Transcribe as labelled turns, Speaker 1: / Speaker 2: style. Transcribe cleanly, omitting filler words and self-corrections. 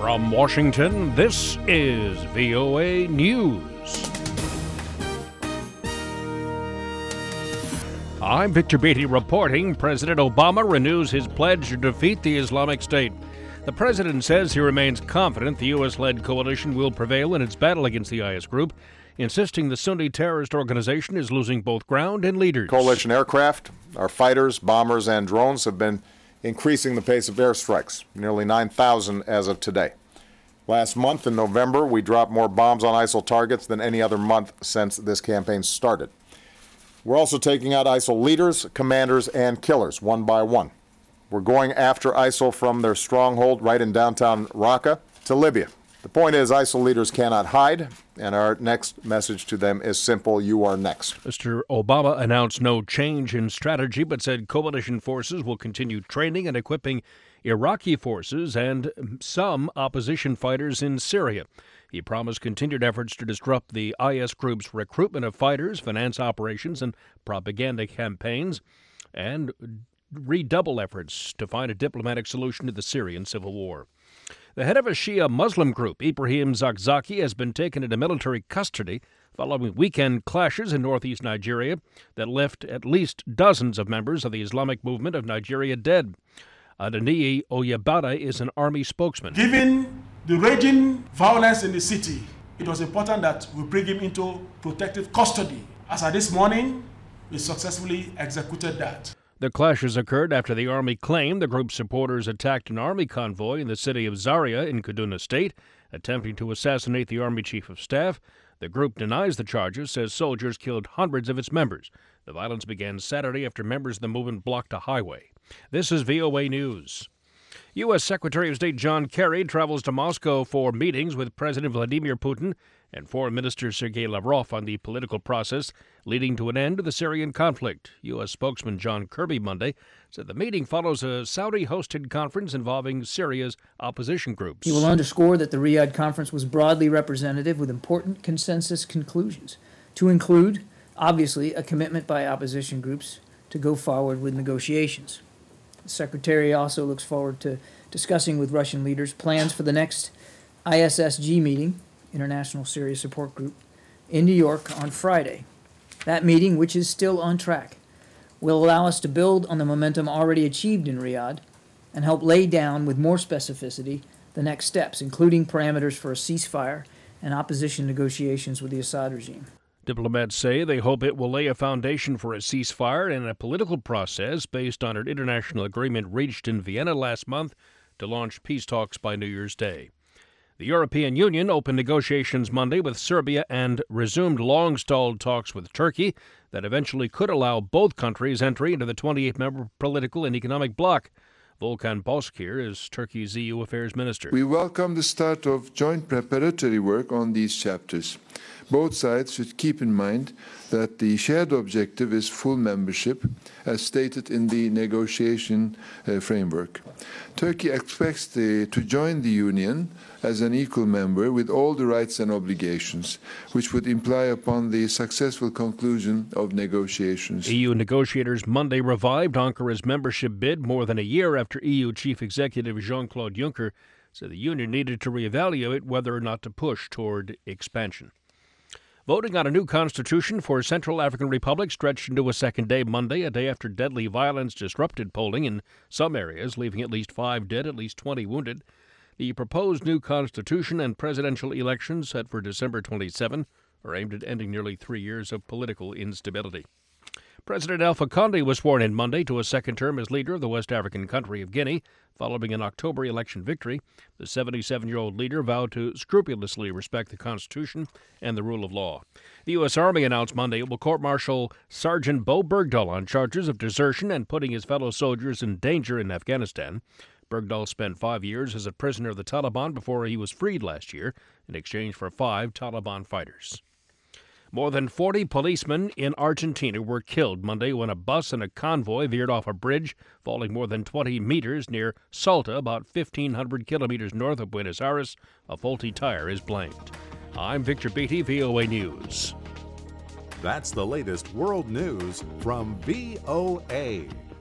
Speaker 1: From Washington, this is VOA News. I'm Victor Beatty reporting. President Obama renews his pledge to defeat the Islamic State. The president says he remains confident the U.S.-led coalition will prevail in its battle against the IS group, insisting the Sunni terrorist organization is losing both ground and leaders.
Speaker 2: Coalition aircraft, our fighters, bombers, and drones have been increasing the pace of airstrikes, nearly 9,000 as of today. Last month in November, we dropped more bombs on ISIL targets than any other month since this campaign started. We're also taking out ISIL leaders, commanders, and killers one by one. We're going after ISIL from their stronghold right in downtown Raqqa to Libya. The point is, ISIL leaders cannot hide, and our next message to them is simple: you are next.
Speaker 1: Mr. Obama announced no change in strategy, but said coalition forces will continue training and equipping Iraqi forces and some opposition fighters in Syria. He promised continued efforts to disrupt the IS group's recruitment of fighters, finance operations, and propaganda campaigns, and redouble efforts to find a diplomatic solution to the Syrian civil war. The head of a Shia Muslim group, Ibrahim Zakzaki, has been taken into military custody following weekend clashes in northeast Nigeria that left at least dozens of members of the Islamic movement of Nigeria dead. Adeniyi Oyebada is an army spokesman.
Speaker 3: Given the raging violence in the city, it was important that we bring him into protective custody. As of this morning, we successfully executed that.
Speaker 1: The clashes occurred after the army claimed the group's supporters attacked an army convoy in the city of Zaria in Kaduna State, attempting to assassinate the army chief of staff. The group denies the charges, says soldiers killed hundreds of its members. The violence began Saturday after members of the movement blocked a highway. This is VOA News. U.S. Secretary of State John Kerry travels to Moscow for meetings with President Vladimir Putin and Foreign Minister Sergei Lavrov on the political process leading to an end to the Syrian conflict. U.S. spokesman John Kirby Monday said the meeting follows a Saudi-hosted conference involving Syria's opposition groups.
Speaker 4: He will underscore that the Riyadh conference was broadly representative with important consensus conclusions, to include, obviously, a commitment by opposition groups to go forward with negotiations. The Secretary also looks forward to discussing with Russian leaders plans for the next ISSG meeting, International Syria Support Group, in New York on Friday. That meeting, which is still on track, will allow us to build on the momentum already achieved in Riyadh and help lay down with more specificity the next steps, including parameters for a ceasefire and opposition negotiations with the Assad regime.
Speaker 1: Diplomats say they hope it will lay a foundation for a ceasefire and a political process based on an international agreement reached in Vienna last month to launch peace talks by New Year's Day. The European Union opened negotiations Monday with Serbia and resumed long-stalled talks with Turkey that eventually could allow both countries entry into the 28-member political and economic bloc. Volkan Bozkır is Turkey's EU Affairs Minister.
Speaker 5: We welcome the start of joint preparatory work on these chapters. Both sides should keep in mind that the shared objective is full membership, as stated in the negotiation framework. Turkey expects to join the Union as an equal member with all the rights and obligations, which would imply upon the successful conclusion of negotiations.
Speaker 1: EU negotiators Monday revived Ankara's membership bid more than a year after EU Chief Executive Jean-Claude Juncker said the Union needed to reevaluate whether or not to push toward expansion. Voting on a new constitution for Central African Republic stretched into a second day Monday, a day after deadly violence disrupted polling in some areas, leaving at least 5 dead, at least 20 wounded. The proposed new constitution and presidential elections set for December 27 are aimed at ending nearly 3 years of political instability. President Alpha Conde was sworn in Monday to a second term as leader of the West African country of Guinea. Following an October election victory, the 77-year-old leader vowed to scrupulously respect the Constitution and the rule of law. The U.S. Army announced Monday it will court-martial Sergeant Bo Bergdahl on charges of desertion and putting his fellow soldiers in danger in Afghanistan. Bergdahl spent 5 years as a prisoner of the Taliban before he was freed last year in exchange for 5 Taliban fighters. More than 40 policemen in Argentina were killed Monday when a bus and a convoy veered off a bridge, falling more than 20 meters near Salta, about 1,500 kilometers north of Buenos Aires. A faulty tire is blamed. I'm Victor Beatty, VOA News.
Speaker 6: That's the latest world news from VOA.